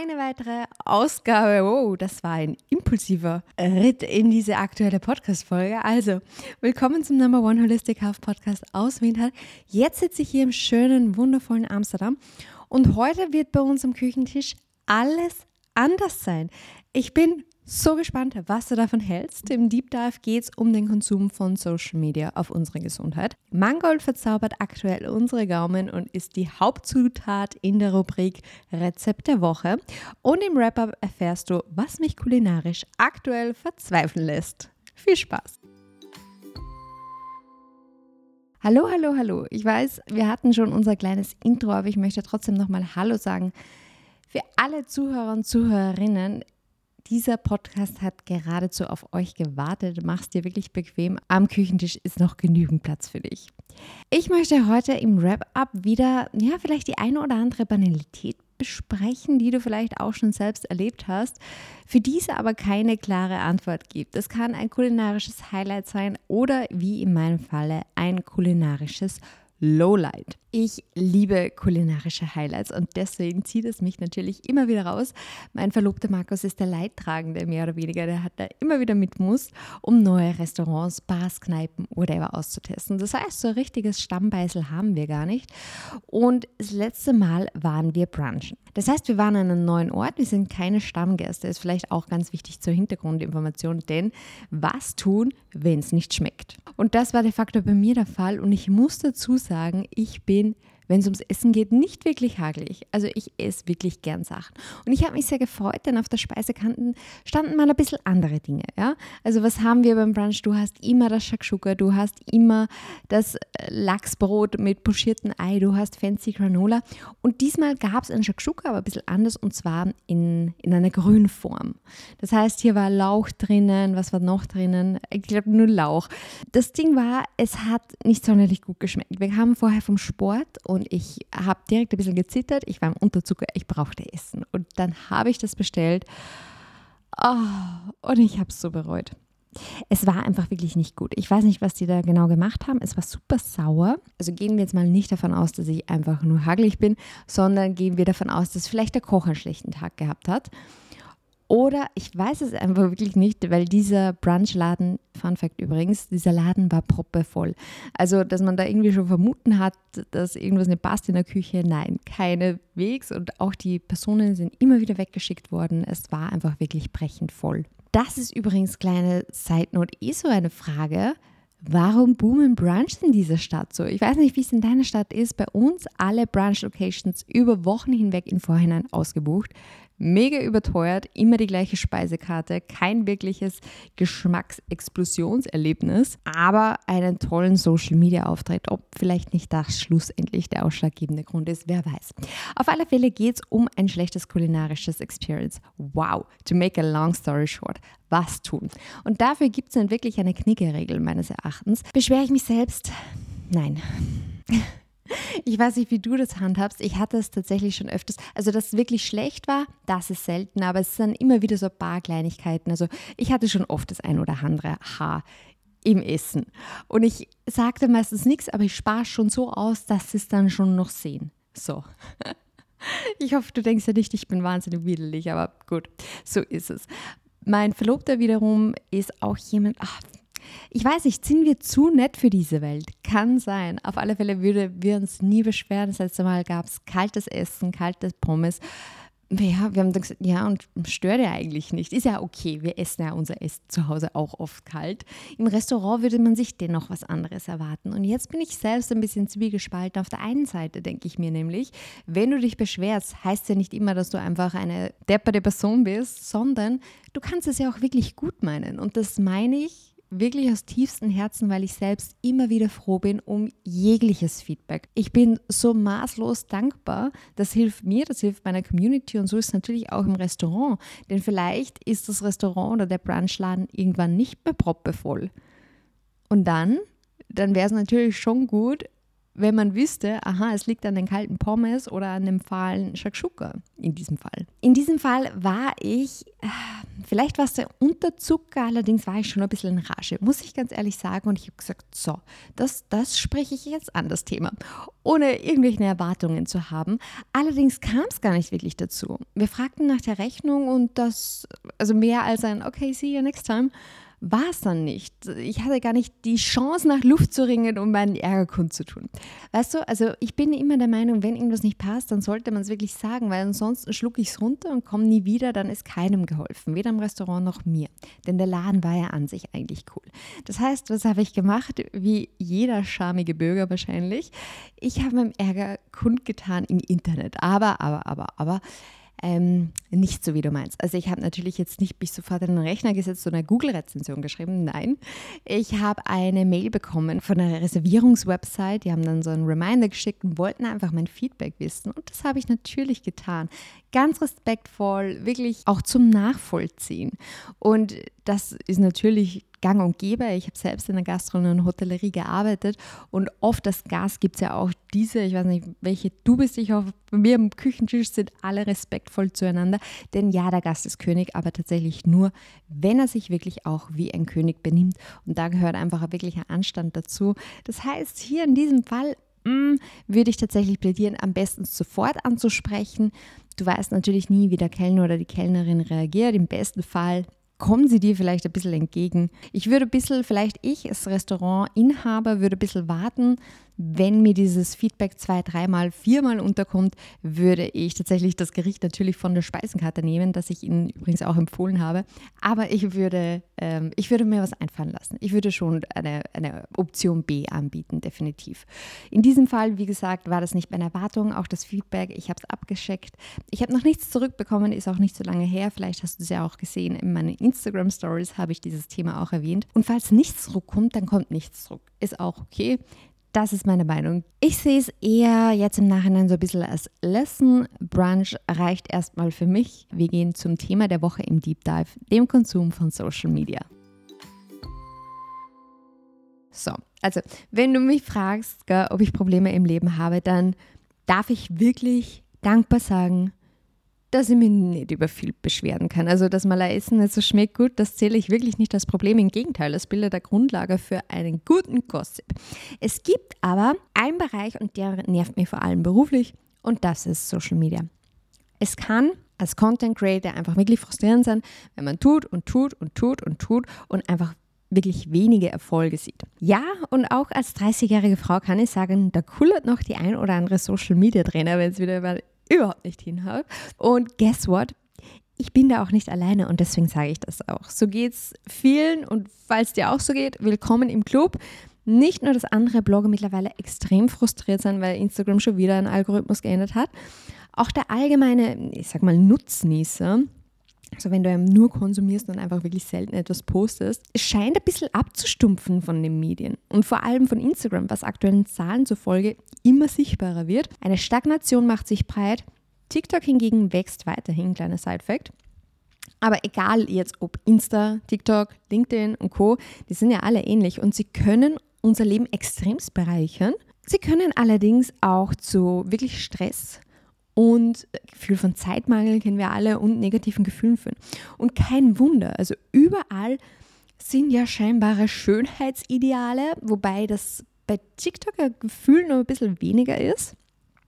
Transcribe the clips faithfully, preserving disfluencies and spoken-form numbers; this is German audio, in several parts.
eine weitere Ausgabe. Oh, das war ein impulsiver Ritt in diese aktuelle Podcast-Folge. Also, willkommen zum Number One Holistic Health Podcast aus Wien. Jetzt sitze ich hier im schönen, wundervollen Amsterdam und heute wird bei uns am Küchentisch alles anders sein. Ich bin so gespannt, was du davon hältst. Im Deep Dive geht es um den Konsum von Social Media auf unsere Gesundheit. Mangold verzaubert aktuell unsere Gaumen und ist die Hauptzutat in der Rubrik Rezept der Woche. Und im Wrap-Up erfährst du, was mich kulinarisch aktuell verzweifeln lässt. Viel Spaß! Hallo, hallo, hallo. Ich weiß, wir hatten schon unser kleines Intro, aber ich möchte trotzdem nochmal Hallo sagen. Für alle Zuhörer und Zuhörerinnen, dieser Podcast hat geradezu auf euch gewartet. Mach's dir wirklich bequem. Am Küchentisch ist noch genügend Platz für dich. Ich möchte heute im Wrap-Up wieder, ja, vielleicht die eine oder andere Banalität besprechen, die du vielleicht auch schon selbst erlebt hast, für die es aber keine klare Antwort gibt. Es kann ein kulinarisches Highlight sein oder, wie in meinem Falle, ein kulinarisches Lowlight. Ich liebe kulinarische Highlights und deswegen zieht es mich natürlich immer wieder raus. Mein Verlobter Markus ist der Leidtragende, mehr oder weniger. Der hat da immer wieder mit muss, um neue Restaurants, Bars, Kneipen, whatever auszutesten. Das heißt, so ein richtiges Stammbeißel haben wir gar nicht. Und das letzte Mal waren wir brunchen. Das heißt, wir waren an einem neuen Ort, wir sind keine Stammgäste. Ist vielleicht auch ganz wichtig zur Hintergrundinformation, denn was tun, wenn es nicht schmeckt? Und das war de facto bei mir der Fall und ich muss dazu sagen, ich bin, wenn es ums Essen geht, nicht wirklich hagelig. Also ich esse wirklich gern Sachen. Und ich habe mich sehr gefreut, denn auf der Speisekarte standen mal ein bisschen andere Dinge. Ja? Also was haben wir beim Brunch? Du hast immer das Shakshuka, du hast immer das Lachsbrot mit pochiertem Ei, du hast fancy Granola. Und diesmal gab es ein Shakshuka, aber ein bisschen anders und zwar in, in einer Grünform. Das heißt, hier war Lauch drinnen, was war noch drinnen? Ich glaube nur Lauch. Das Ding war, es hat nicht sonderlich gut geschmeckt. Wir kamen vorher vom Sport und Und ich habe direkt ein bisschen gezittert, ich war im Unterzucker, ich brauchte Essen. Und dann habe ich das bestellt oh, und ich habe es so bereut. Es war einfach wirklich nicht gut. Ich weiß nicht, was die da genau gemacht haben. Es war super sauer. Also gehen wir jetzt mal nicht davon aus, dass ich einfach nur hagelig bin, sondern gehen wir davon aus, dass vielleicht der Koch einen schlechten Tag gehabt hat. Oder ich weiß es einfach wirklich nicht, weil dieser Brunchladen, Fun Fact übrigens, dieser Laden war proppevoll. Also, dass man da irgendwie schon vermuten hat, dass irgendwas nicht passt in der Küche, nein, keineswegs. Und auch die Personen sind immer wieder weggeschickt worden. Es war einfach wirklich brechend voll. Das ist übrigens, kleine Side Note, eh so eine Frage. Warum boomen Brunchs in dieser Stadt so? Ich weiß nicht, wie es in deiner Stadt ist. Bei uns alle Brunch-Locations über Wochen hinweg im Vorhinein ausgebucht. Mega überteuert, immer die gleiche Speisekarte, kein wirkliches Geschmacksexplosionserlebnis, aber einen tollen Social-Media-Auftritt. Ob vielleicht nicht das schlussendlich der ausschlaggebende Grund ist, wer weiß. Auf alle Fälle geht es um ein schlechtes kulinarisches Experience. Wow, to make a long story short. Was tun? Und dafür gibt es dann wirklich eine Knickeregel meines Erachtens. Beschwere ich mich selbst? Nein. Ich weiß nicht, wie du das handhabst. Ich hatte es tatsächlich schon öfters. Also, dass es wirklich schlecht war, das ist selten, aber es sind immer wieder so ein paar Kleinigkeiten. Also, ich hatte schon oft das ein oder andere Haar im Essen. Und ich sagte meistens nichts, aber ich spare schon so aus, dass sie es dann schon noch sehen. So. Ich hoffe, du denkst ja nicht, ich bin wahnsinnig widerlich, aber gut, so ist es. Mein Verlobter wiederum ist auch jemand, ach, ich weiß nicht, sind wir zu nett für diese Welt? Kann sein. Auf alle Fälle würden wir uns nie beschweren. Das letzte Mal gab es kaltes Essen, kaltes Pommes. Ja, wir haben dann gesagt, ja, und stört ja eigentlich nicht. Ist ja okay, wir essen ja unser Essen zu Hause auch oft kalt. Im Restaurant würde man sich dennoch was anderes erwarten. Und jetzt bin ich selbst ein bisschen zwiegespalten. Auf der einen Seite denke ich mir nämlich, wenn du dich beschwerst, heißt ja nicht immer, dass du einfach eine depperte Person bist, sondern du kannst es ja auch wirklich gut meinen. Und das meine ich wirklich aus tiefstem Herzen, weil ich selbst immer wieder froh bin um jegliches Feedback. Ich bin so maßlos dankbar. Das hilft mir, das hilft meiner Community und so ist es natürlich auch im Restaurant. Denn vielleicht ist das Restaurant oder der Brunchladen irgendwann nicht mehr proppevoll. Und dann, dann wäre es natürlich schon gut, wenn man wüsste, aha, es liegt an den kalten Pommes oder an dem fahlen Shakshuka in diesem Fall. In diesem Fall war ich Vielleicht war es der Unterzucker, allerdings war ich schon ein bisschen in Rage, muss ich ganz ehrlich sagen. Und ich habe gesagt, so, das, das spreche ich jetzt an, das Thema, ohne irgendwelche Erwartungen zu haben. Allerdings kam es gar nicht wirklich dazu. Wir fragten nach der Rechnung und das, also mehr als ein okay, see you next time, war es dann nicht. Ich hatte gar nicht die Chance, nach Luft zu ringen, um meinen Ärger kundzutun. Weißt du, also ich bin immer der Meinung, wenn irgendwas nicht passt, dann sollte man es wirklich sagen, weil ansonsten schlucke ich es runter und komme nie wieder, dann ist keinem geholfen, weder im Restaurant noch mir. Denn der Laden war ja an sich eigentlich cool. Das heißt, was habe ich gemacht? Wie jeder schamige Bürger wahrscheinlich. Ich habe meinen Ärger kundgetan im Internet. Aber, aber, aber, aber, Ähm, nicht so, wie du meinst. Also ich habe natürlich jetzt nicht mich sofort an den Rechner gesetzt und eine Google-Rezension geschrieben. Nein, ich habe eine Mail bekommen von einer Reservierungswebsite. Die haben dann so einen Reminder geschickt und wollten einfach mein Feedback wissen. Und das habe ich natürlich getan. Ganz respektvoll, wirklich auch zum Nachvollziehen. Und das ist natürlich gang und gäbe. Ich habe selbst in der Gastronomie und Hotellerie gearbeitet und oft als Gast gibt es ja auch diese, ich weiß nicht, welche du bist, ich hoffe, bei mir am Küchentisch sind alle respektvoll zueinander, denn ja, der Gast ist König, aber tatsächlich nur, wenn er sich wirklich auch wie ein König benimmt und da gehört einfach ein wirklicher Anstand dazu. Das heißt, hier in diesem Fall mh, würde ich tatsächlich plädieren, am besten sofort anzusprechen. Du weißt natürlich nie, wie der Kellner oder die Kellnerin reagiert, im besten Fall kommen sie dir vielleicht ein bisschen entgegen. Ich würde ein bisschen, vielleicht ich als Restaurantinhaber, würde ein bisschen warten. Wenn mir dieses Feedback zwei, dreimal, viermal unterkommt, würde ich tatsächlich das Gericht natürlich von der Speisenkarte nehmen, das ich Ihnen übrigens auch empfohlen habe. Aber ich würde, ähm, ich würde mir was einfallen lassen. Ich würde schon eine, eine Option B anbieten, definitiv. In diesem Fall, wie gesagt, war das nicht meine Erwartung, auch das Feedback. Ich habe es abgeschickt. Ich habe noch nichts zurückbekommen, ist auch nicht so lange her. Vielleicht hast du es ja auch gesehen. In meinen Instagram-Stories habe ich dieses Thema auch erwähnt. Und falls nichts zurückkommt, dann kommt nichts zurück. Ist auch okay. Das ist meine Meinung. Ich sehe es eher jetzt im Nachhinein so ein bisschen als Lesson. Brunch reicht erstmal für mich. Wir gehen zum Thema der Woche im Deep Dive, dem Konsum von Social Media. So, also wenn du mich fragst, ob ich Probleme im Leben habe, dann darf ich wirklich dankbar sagen, dass ich mich nicht über viel beschweren kann. Also, dass mal ein Essen nicht so schmeckt gut, das zähle ich wirklich nicht als Problem. Im Gegenteil, das bildet eine Grundlage für einen guten Gossip. Es gibt aber einen Bereich, und der nervt mich vor allem beruflich, und das ist Social Media. Es kann als Content Creator einfach wirklich frustrierend sein, wenn man tut und tut und tut und tut und einfach wirklich wenige Erfolge sieht. Ja, und auch als dreißigjährige Frau kann ich sagen, da kullert noch die ein oder andere Social Media Trainer, wenn es wieder mal überhaupt nicht hinhaut. Und guess what? Ich bin da auch nicht alleine und deswegen sage ich das auch. So geht es vielen und falls dir auch so geht, willkommen im Club. Nicht nur, dass andere Blogger mittlerweile extrem frustriert sind, weil Instagram schon wieder einen Algorithmus geändert hat. Auch der allgemeine, ich sag mal, Nutznießer, also wenn du nur konsumierst und einfach wirklich selten etwas postest, es scheint ein bisschen abzustumpfen von den Medien und vor allem von Instagram, was aktuellen Zahlen zufolge immer sichtbarer wird. Eine Stagnation macht sich breit, TikTok hingegen wächst weiterhin, kleiner Side-Fact. Aber egal jetzt ob Insta, TikTok, LinkedIn und Co., die sind ja alle ähnlich und sie können unser Leben extremst bereichern. Sie können allerdings auch zu wirklich Stress und Gefühl von Zeitmangel kennen wir alle und negativen Gefühlen führen. Und kein Wunder, also überall sind ja scheinbare Schönheitsideale, wobei das bei TikTok ein Gefühl noch ein bisschen weniger ist.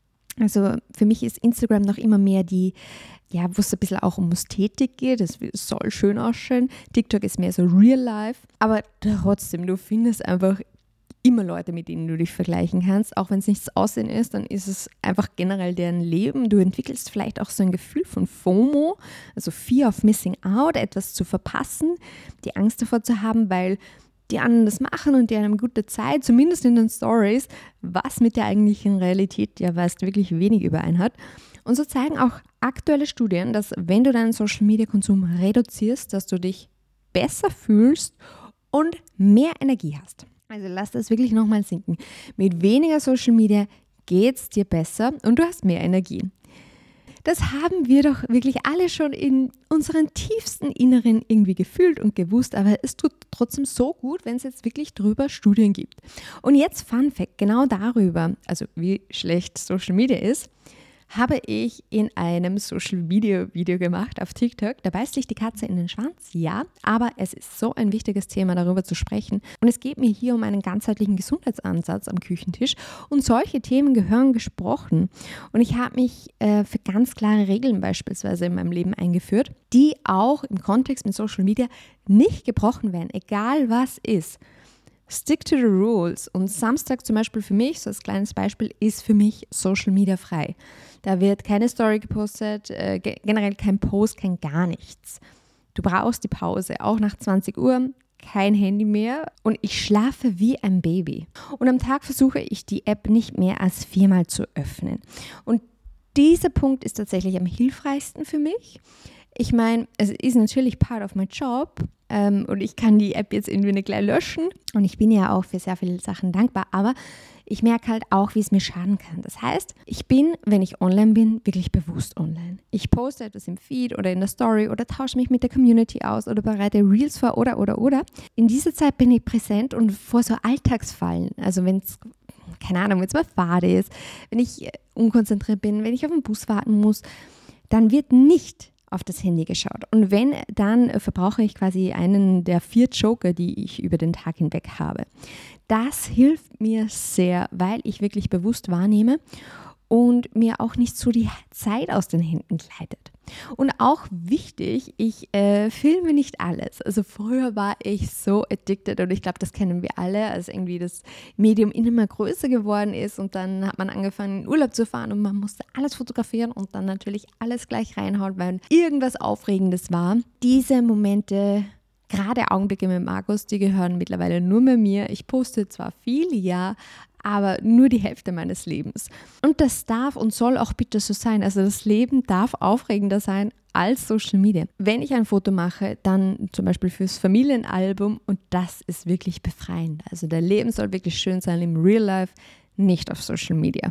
Also für mich ist Instagram noch immer mehr die, ja, wo es ein bisschen auch um Ästhetik geht, es soll schön ausschauen. TikTok ist mehr so Real Life, aber trotzdem, du findest einfach immer Leute, mit denen du dich vergleichen kannst. Auch wenn es nichts Aussehen ist, dann ist es einfach generell deren Leben. Du entwickelst vielleicht auch so ein Gefühl von FOMO, also Fear of Missing Out, etwas zu verpassen, die Angst davor zu haben, weil die anderen das machen und die haben eine gute Zeit, zumindest in den Stories, was mit der eigentlichen Realität ja meist wirklich wenig überein hat. Und so zeigen auch aktuelle Studien, dass wenn du deinen Social-Media-Konsum reduzierst, dass du dich besser fühlst und mehr Energie hast. Also lass das wirklich nochmal sinken. Mit weniger Social Media geht es dir besser und du hast mehr Energie. Das haben wir doch wirklich alle schon in unseren tiefsten Inneren irgendwie gefühlt und gewusst, aber es tut trotzdem so gut, wenn es jetzt wirklich drüber Studien gibt. Und jetzt Fun Fact, genau darüber, also wie schlecht Social Media ist, habe ich in einem Social Media Video gemacht auf TikTok. Da beißt sich die Katze in den Schwanz, ja, aber es ist so ein wichtiges Thema, darüber zu sprechen. Und es geht mir hier um einen ganzheitlichen Gesundheitsansatz am Küchentisch und solche Themen gehören gesprochen. Und ich habe mich äh, für ganz klare Regeln beispielsweise in meinem Leben eingeführt, die auch im Kontext mit Social Media nicht gebrochen werden, egal was ist. Stick to the rules. Und Samstag zum Beispiel für mich, so als kleines Beispiel, ist für mich Social Media frei. Da wird keine Story gepostet, äh, generell kein Post, kein gar nichts. Du brauchst die Pause, auch nach zwanzig Uhr, kein Handy mehr und ich schlafe wie ein Baby. Und am Tag versuche ich die App nicht mehr als viermal zu öffnen. Und dieser Punkt ist tatsächlich am hilfreichsten für mich. Ich meine, es ist natürlich part of my job ähm, und ich kann die App jetzt irgendwie nicht gleich löschen und ich bin ja auch für sehr viele Sachen dankbar, aber ich merke halt auch, wie es mir schaden kann. Das heißt, ich bin, wenn ich online bin, wirklich bewusst online. Ich poste etwas im Feed oder in der Story oder tausche mich mit der Community aus oder bereite Reels vor oder, oder, oder. In dieser Zeit bin ich präsent und vor so Alltagsfallen, also wenn es, keine Ahnung, wenn es mal fade ist, wenn ich unkonzentriert bin, wenn ich auf den Bus warten muss, dann wird nicht auf das Handy geschaut. Und wenn, dann verbrauche ich quasi einen der vier Joker, die ich über den Tag hinweg habe. Das hilft mir sehr, weil ich wirklich bewusst wahrnehme und mir auch nicht so die Zeit aus den Händen gleitet. Und auch wichtig, ich äh, filme nicht alles. Also früher war ich so addicted und ich glaube, das kennen wir alle, als irgendwie das Medium immer größer geworden ist und dann hat man angefangen, in Urlaub zu fahren und man musste alles fotografieren und dann natürlich alles gleich reinhauen, weil irgendwas Aufregendes war. Diese Momente, gerade Augenblicke mit Markus, die gehören mittlerweile nur mehr mir. Ich poste zwar viel, ja, aber nur die Hälfte meines Lebens. Und das darf und soll auch bitte so sein. Also das Leben darf aufregender sein als Social Media. Wenn ich ein Foto mache, dann zum Beispiel fürs Familienalbum und das ist wirklich befreiend. Also der Leben soll wirklich schön sein im Real Life, nicht auf Social Media.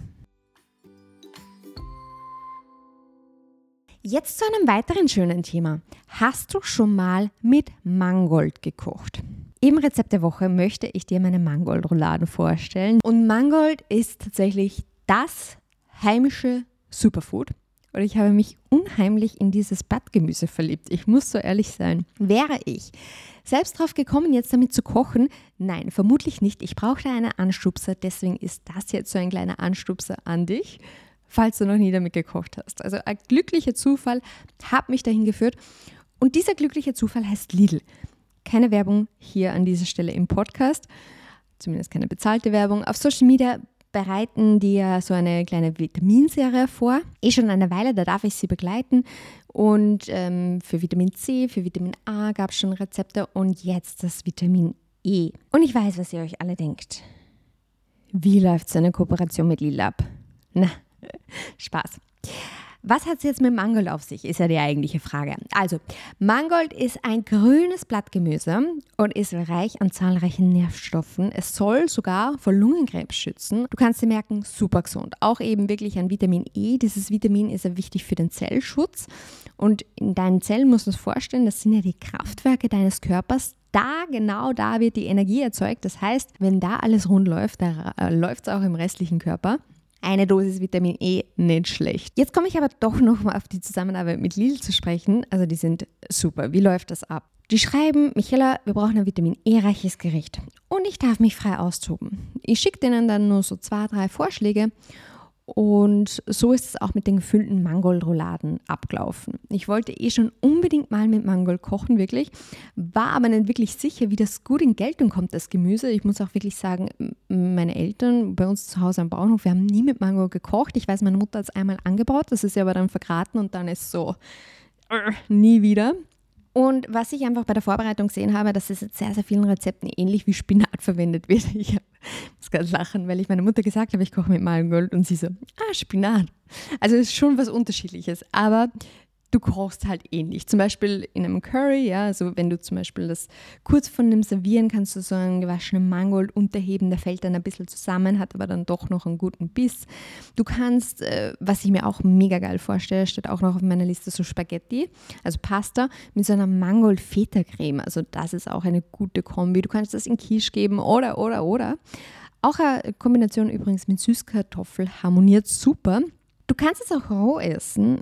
Jetzt zu einem weiteren schönen Thema. Hast du schon mal mit Mangold gekocht? Im Rezept der Woche möchte ich dir meine Mangold-Rouladen vorstellen. Und Mangold ist tatsächlich das heimische Superfood. Und ich habe mich unheimlich in dieses Blattgemüse verliebt. Ich muss so ehrlich sein. Wäre ich selbst drauf gekommen, jetzt damit zu kochen? Nein, vermutlich nicht. Ich brauchte einen Anstupser. Deswegen ist das jetzt so ein kleiner Anstupser an dich, falls du noch nie damit gekocht hast. Also ein glücklicher Zufall hat mich dahin geführt. Und dieser glückliche Zufall heißt Lidl. Keine Werbung hier an dieser Stelle im Podcast, zumindest keine bezahlte Werbung. Auf Social Media bereiten die ja so eine kleine Vitaminserie vor. Eh schon eine Weile, da darf ich sie begleiten. Und ähm, für Vitamin C, für Vitamin A gab es schon Rezepte und jetzt das Vitamin E. Und ich weiß, was ihr euch alle denkt. Wie läuft so eine Kooperation mit Lidl ab? Na, Spaß. Was hat es jetzt mit Mangold auf sich, ist ja die eigentliche Frage. Also, Mangold ist ein grünes Blattgemüse und ist reich an zahlreichen Nährstoffen. Es soll sogar vor Lungenkrebs schützen. Du kannst dir merken, super gesund. Auch eben wirklich an Vitamin E. Dieses Vitamin ist ja wichtig für den Zellschutz. Und in deinen Zellen musst du dir vorstellen, das sind ja die Kraftwerke deines Körpers. Da, genau da wird die Energie erzeugt. Das heißt, wenn da alles rund läuft, da äh, läuft es auch im restlichen Körper. Eine Dosis Vitamin E, nicht schlecht. Jetzt komme ich aber doch noch mal auf die Zusammenarbeit mit Lidl zu sprechen. Also die sind super. Wie läuft das ab? Die schreiben, Michaela, wir brauchen ein Vitamin E-reiches Gericht. Und ich darf mich frei austoben. Ich schicke denen dann nur so zwei, drei Vorschläge. Und so ist es auch mit den gefüllten Mangold-Rouladen abgelaufen. Ich wollte eh schon unbedingt mal mit Mangold kochen, wirklich, war aber nicht wirklich sicher, wie das gut in Geltung kommt, das Gemüse. Ich muss auch wirklich sagen, meine Eltern bei uns zu Hause am Bauernhof, wir haben nie mit Mangold gekocht. Ich weiß, meine Mutter hat es einmal angebaut, das ist ja aber dann vergraten und dann ist so, äh, nie wieder. Und was ich einfach bei der Vorbereitung gesehen habe, dass es jetzt sehr, sehr vielen Rezepten ähnlich wie Spinat verwendet wird. Ich muss ganz lachen, weil ich meiner Mutter gesagt habe, ich koche mit Mangold und sie so, ah, Spinat. Also es ist schon was Unterschiedliches, aber du kochst halt ähnlich. Zum Beispiel in einem Curry, ja, also wenn du zum Beispiel das kurz von dem Servieren kannst du so einen gewaschenen Mangold unterheben, der fällt dann ein bisschen zusammen, hat aber dann doch noch einen guten Biss. Du kannst, äh, was ich mir auch mega geil vorstelle, steht auch noch auf meiner Liste, so Spaghetti, also Pasta mit so einer Mangold-Feta-Creme. Also das ist auch eine gute Kombi. Du kannst das in Quiche geben oder, oder, oder. Auch eine Kombination übrigens mit Süßkartoffel harmoniert super. Du kannst es auch roh essen,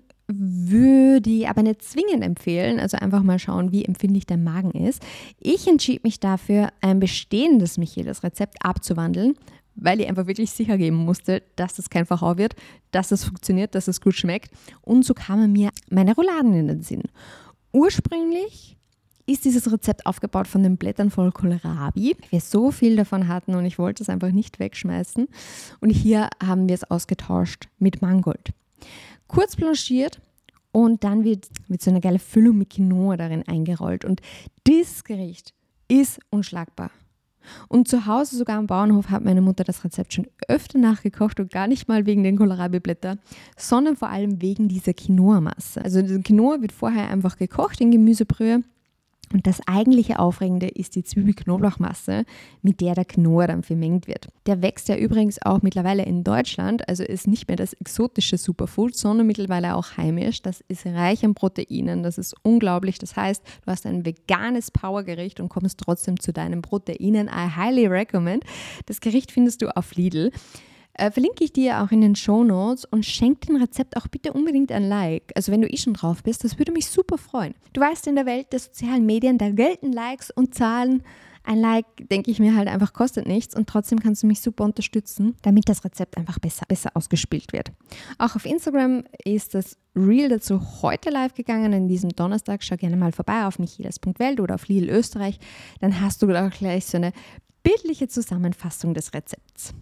würde ich aber nicht zwingend empfehlen, also einfach mal schauen, wie empfindlich dein Magen ist. Ich entschied mich dafür, ein bestehendes Michelis-Rezept abzuwandeln, weil ich einfach wirklich sicher gehen musste, dass das kein Verhau wird, dass es funktioniert, dass es gut schmeckt. Und so kamen mir meine Rouladen in den Sinn. Ursprünglich ist dieses Rezept aufgebaut von den Blättern voll Kohlrabi. Wir so viel davon hatten und ich wollte es einfach nicht wegschmeißen. Und hier haben wir es ausgetauscht mit Mangold. Kurz blanchiert und dann wird, wird so eine geile Füllung mit Quinoa darin eingerollt. Und dieses Gericht ist unschlagbar. Und zu Hause, sogar am Bauernhof, hat meine Mutter das Rezept schon öfter nachgekocht und gar nicht mal wegen den Kohlrabi-Blättern, sondern vor allem wegen dieser Quinoa-Masse. Also die Quinoa wird vorher einfach gekocht in Gemüsebrühe. Und das eigentliche Aufregende ist die Zwiebel-Knoblauchmasse, mit der der Quinoa dann vermengt wird. Der wächst ja übrigens auch mittlerweile in Deutschland, also ist nicht mehr das exotische Superfood, sondern mittlerweile auch heimisch. Das ist reich an Proteinen, das ist unglaublich. Das heißt, du hast ein veganes Powergericht und kommst trotzdem zu deinen Proteinen. I highly recommend. Das Gericht findest du auf Lidl. Äh, verlinke ich dir auch in den Shownotes und schenk dem Rezept auch bitte unbedingt ein Like. Also wenn du eh schon drauf bist, das würde mich super freuen. Du weißt, in der Welt der sozialen Medien, da gelten Likes und Zahlen. Ein Like, denke ich mir halt einfach, kostet nichts und trotzdem kannst du mich super unterstützen, damit das Rezept einfach besser, besser ausgespielt wird. Auch auf Instagram ist das Reel dazu heute live gegangen, an diesem Donnerstag. Schau gerne mal vorbei auf michelis punkt welt oder auf Lidl Österreich. Dann hast du auch gleich so eine bildliche Zusammenfassung des Rezepts.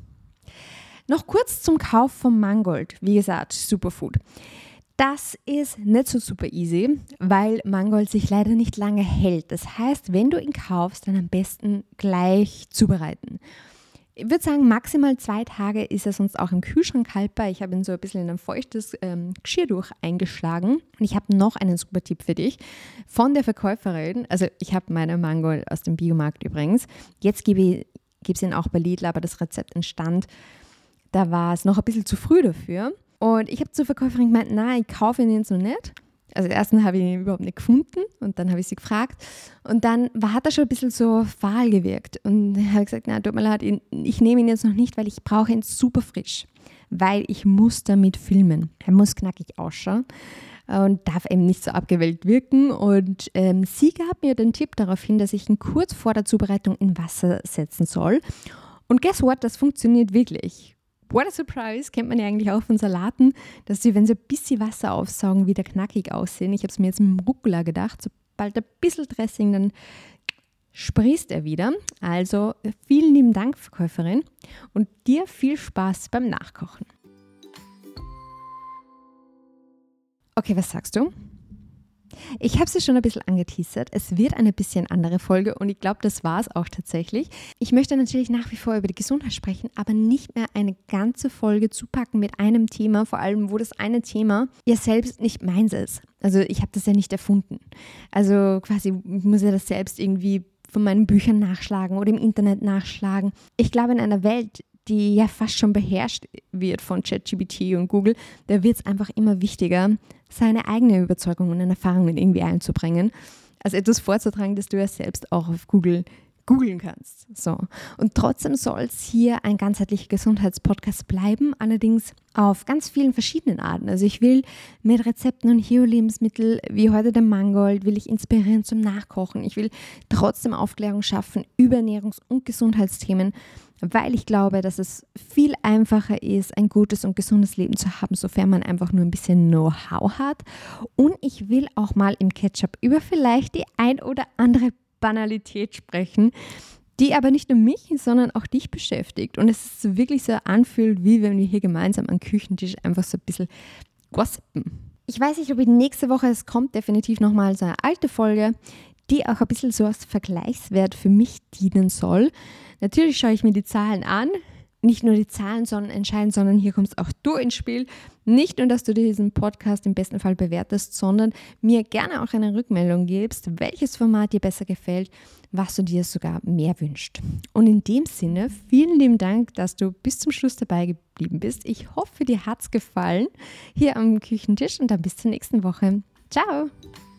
Noch kurz zum Kauf von Mangold. Wie gesagt, Superfood. Das ist nicht so super easy, weil Mangold sich leider nicht lange hält. Das heißt, wenn du ihn kaufst, dann am besten gleich zubereiten. Ich würde sagen, maximal zwei Tage ist er sonst auch im Kühlschrank haltbar. Ich habe ihn so ein bisschen in ein feuchtes ähm, Geschirrtuch eingeschlagen. Und ich habe noch einen super Tipp für dich von der Verkäuferin. Also ich habe meine Mangold aus dem Biomarkt übrigens. Jetzt gebe ich es ihn auch bei Lidl, aber das Rezept entstand. Da war es noch ein bisschen zu früh dafür. Und ich habe zur Verkäuferin gemeint, nein, ich kaufe ihn jetzt noch nicht. Also erstens habe ich ihn überhaupt nicht gefunden und dann habe ich sie gefragt. Und dann war, hat er schon ein bisschen so fahl gewirkt. Und ich habe gesagt, nein, tut mir leid, ich nehme ihn jetzt noch nicht, weil ich brauche ihn super frisch. Weil ich muss damit filmen. Er muss knackig ausschauen und darf eben nicht so abgewelkt wirken. Und ähm, sie gab mir den Tipp darauf hin, dass ich ihn kurz vor der Zubereitung in Wasser setzen soll. Und guess what, das funktioniert wirklich. What a surprise, kennt man ja eigentlich auch von Salaten, dass sie, wenn sie ein bisschen Wasser aufsaugen, wieder knackig aussehen. Ich habe es mir jetzt mit dem Rucola gedacht, sobald ein bisschen Dressing, dann sprießt er wieder. Also vielen lieben Dank, Verkäuferin, und dir viel Spaß beim Nachkochen. Okay, was sagst du? Ich habe es ja schon ein bisschen angeteasert. Es wird eine bisschen andere Folge und ich glaube, das war es auch tatsächlich. Ich möchte natürlich nach wie vor über die Gesundheit sprechen, aber nicht mehr eine ganze Folge zupacken mit einem Thema, vor allem wo das eine Thema ja selbst nicht meins ist. Also ich habe das ja nicht erfunden. Also quasi ich muss ja das selbst irgendwie von meinen Büchern nachschlagen oder im Internet nachschlagen. Ich glaube, in einer Welt, die ja fast schon beherrscht wird von ChatGPT und Google, da wird es einfach immer wichtiger, seine eigene Überzeugungen und Erfahrungen irgendwie einzubringen, als etwas vorzutragen, das du ja selbst auch auf Google googeln kannst. So. Und trotzdem soll es hier ein ganzheitlicher Gesundheitspodcast bleiben, allerdings auf ganz vielen verschiedenen Arten. Also ich will mit Rezepten und Bio-Lebensmitteln wie heute dem Mangold, will ich inspirieren zum Nachkochen. Ich will trotzdem Aufklärung schaffen über Ernährungs- und Gesundheitsthemen, weil ich glaube, dass es viel einfacher ist, ein gutes und gesundes Leben zu haben, sofern man einfach nur ein bisschen Know-how hat. Und ich will auch mal im Ketchup über vielleicht die ein oder andere Banalität sprechen, die aber nicht nur mich, sondern auch dich beschäftigt. Und es ist so wirklich so anfühlt, wie wenn wir hier gemeinsam am Küchentisch einfach so ein bisschen gossipen. Ich weiß nicht, ob ich nächste Woche, es kommt definitiv nochmal so eine alte Folge, die auch ein bisschen so als Vergleichswert für mich dienen soll. Natürlich schaue ich mir die Zahlen an, nicht nur die Zahlen sondern entscheiden, sondern hier kommst auch du ins Spiel. Nicht nur, dass du diesen Podcast im besten Fall bewertest, sondern mir gerne auch eine Rückmeldung gibst, welches Format dir besser gefällt, was du dir sogar mehr wünschst. Und in dem Sinne, vielen lieben Dank, dass du bis zum Schluss dabei geblieben bist. Ich hoffe, dir hat es gefallen hier am Küchentisch und dann bis zur nächsten Woche. Ciao!